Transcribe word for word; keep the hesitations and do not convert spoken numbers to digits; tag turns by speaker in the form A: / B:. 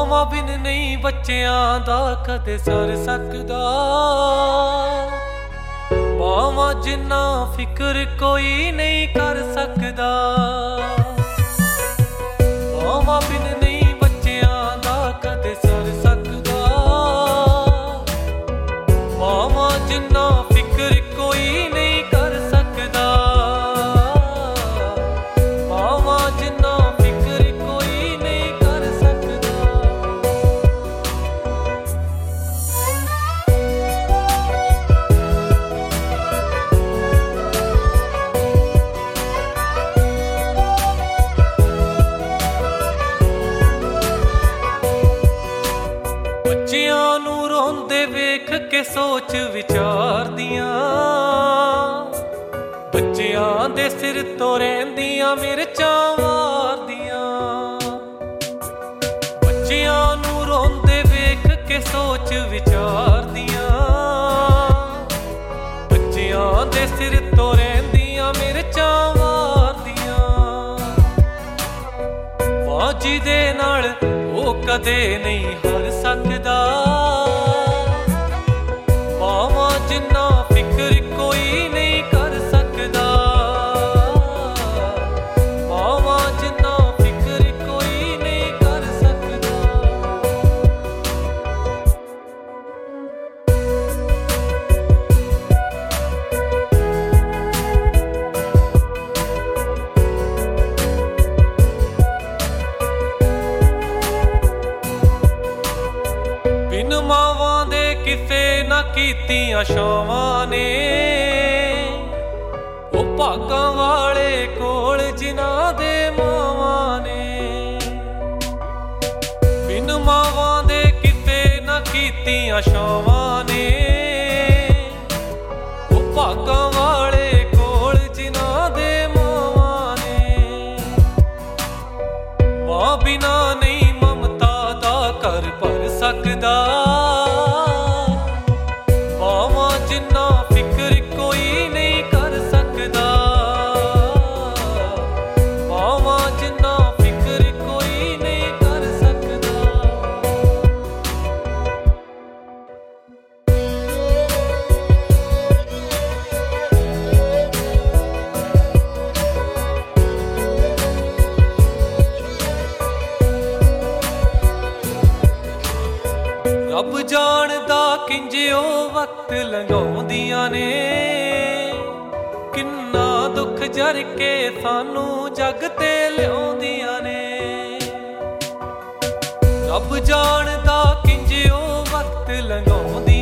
A: ਮਾਵਾਂ ਬਿਨ ਨਹੀਂ ਬੱਚਿਆਂ ਦਾ ਕਦੇ ਸਰ ਸਕਦਾ। ਮਾਵਾਂ ਜਿੰਨਾ ਫਿਕਰ ਕੋਈ ਨਹੀਂ ਕਰ ਸਕਦਾ। ਮਾਵਾਂ ਬਿਨ ਨਹੀਂ ਬੱਚਿਆਂ ਦਾ ਕਦੇ ਸਰ ਸਕਦਾ। ਮਾਵਾਂ ਜਿੰਨਾ ਫਿਕਰ ਕੋਈ ਨਹੀਂ ਕਰ ਸਕਦਾ। ਮਾਵਾਂ ਜਿੰਨਾ ਫਿਕਰ ਕੋਈ ਨਹੀਂ ਕਰ ਸਕਦਾ। ਬੱਚਿਆਂ ਨੂੰ ਰੋਂਦੇ ਵੇਖ ਕੇ ਸੋਚ ਵਿਚਾਰਦੀਆਂ। ਬੱਚਿਆਂ ਦੇ ਸਿਰ ਤੋਂ ਰਹਿੰਦੀਆਂ ਮਿਰਚਾਂ ਵਾਰਦੀਆਂ। ਬੱਚਿਆਂ ਨੂੰ ਰੋਂਦੇ ਵੇਖ ਕੇ ਸੋਚ ਵਿਚਾਰਦੀਆਂ। ਬੱਚਿਆਂ ਦੇ ਸਿਰ ਤੋਂ ਰਹਿੰਦੀਆਂ ਮਿਰਚਾਂ ਵਾਰਦੀਆਂ। ਮਾਂ ਜੀ ਦੇ ਨਾਲ ਉਹ ਕਦੇ ਨਹੀਂ ਹਾਰ ਸਕਦਾ। ਮਾਵਾਂ ਜਿੰਨਾ ਫਿਕਰ ਕੋਈ ਨਹੀਂ ਕਰ ਸਕਦਾ। ਮਾਵਾਂ ਜਿੰਨਾ ਫਿਕਰ ਕੋਈ ਨਹੀਂ ਕਰ ਸਕਦਾ। ਬਿਨ ਮਾਵਾਂ ਦੇ ਕਿਸੇ ਨਾ ਕੀਤੀਆਂ ਛਾਵਾਂ ਨੇ। ਉਹ ਭਾਗਾਂ ਵਾਲੇ ਕੋਲ ਜਿਨ੍ਹਾਂ ਦੇ ਮਾਵਾਂ ਨੇ। ਬਿਨ ਮਾਵਾਂ ਦੇ ਕਿਸੇ ਨਾ ਕੀਤੀਆਂ ਛਾਵਾਂ ਨੇ। ਉਹ ਭਾਗਾਂ ਵਾਲੇ ਕੋਲ ਜਿਨ੍ਹਾਂ ਦੇ ਮਾਵਾਂ ਨੇ। ਮਾਂ ਬਿਨਾ ਨਹੀਂ ਮਮਤਾ ਦਾ ਘਰ ਭਰ ਸਕਦਾ। ਮਾਵਾਂ ਜਿੰਨਾ ਫਿਕਰ ਕੋਈ ਨਹੀਂ ਕਰ ਸਕਦਾ। ਮਾਵਾਂ ਜਿੰਨਾ ਫਿਕਰ ਕੋਈ ਨਹੀਂ ਕਰ ਸਕਦਾ। ਰੱਬ ਜਾਣਦਾ ਕਿੰਜ ਉਹ ਵਕਤ ਲੰਘਾਉਂਦੀਆਂ ਨੇ। ਕਿੰਨਾ ਦੁੱਖ ਜਰ ਕੇ ਸਾਨੂੰ ਜੱਗ ਤੇ ਲਿਆਉਂਦੀਆਂ ਨੇ। ਰੱਬ ਜਾਣਦਾ ਕਿੰਜ ਉਹ ਵਕਤ ਲੰਘਾਉਂਦੀਆਂ